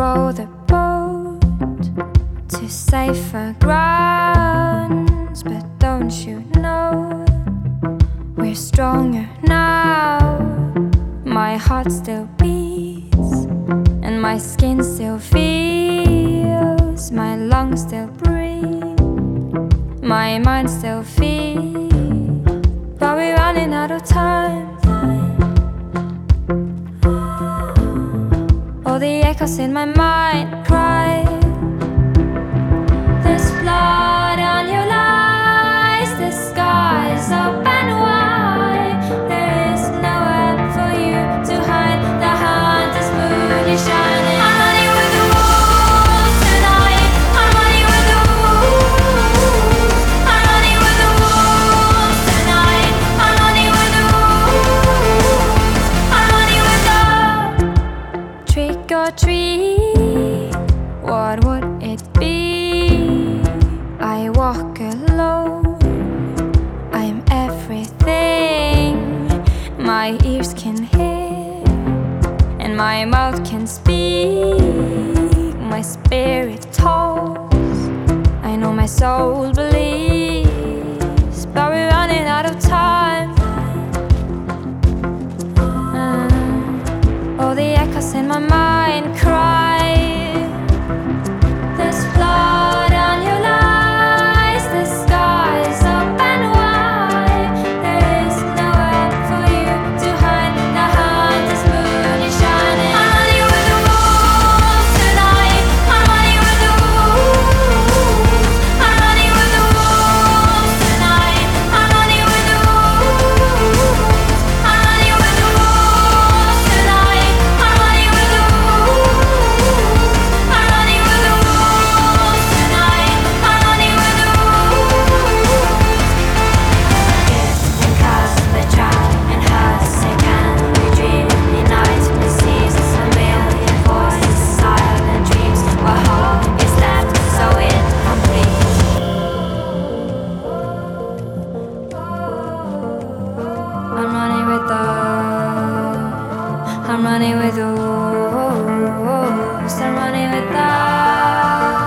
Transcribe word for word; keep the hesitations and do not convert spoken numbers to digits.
row the boat to safer grounds, but don't you know we're stronger now? My heart still beats and my skin still feels, my lungs still breathe, my mind still feels, but we're running out of time. All the echoes in my mind cry, there's blood on your lies, the sky's open wide, there is nowhere for you to hide, the hunter's moon is shining. I'm running with the wolves tonight, I'm running with the wolves, I'm running with the wolves tonight, I'm running with the wolves, I'm running with the trick or treat, what would it be? I walk alone, I'm everything my ears can hear and my mouth can speak, my spirit talks, I know my soul believes, but we're running out of time. uh, All the echoes in my mind cry, there's blood on your lies, the sky's open wide, there is nowhere for you to hide, the hunter's moon is shining. I'm running with the wolves tonight, I'm running with the wolves, I'm running with the wolves tonight, I'm running with the wolves, I'm running with the wolves tonight, I'm running with the wolves, I'm running with the wolves tonight, I'm running with the wolves. Gift and cast the child and husk again, we dream in night, we seize a million voices, silent dreams, what hope is left so incomplete. I'm running with the, I'm running with the wolves, I'm running with the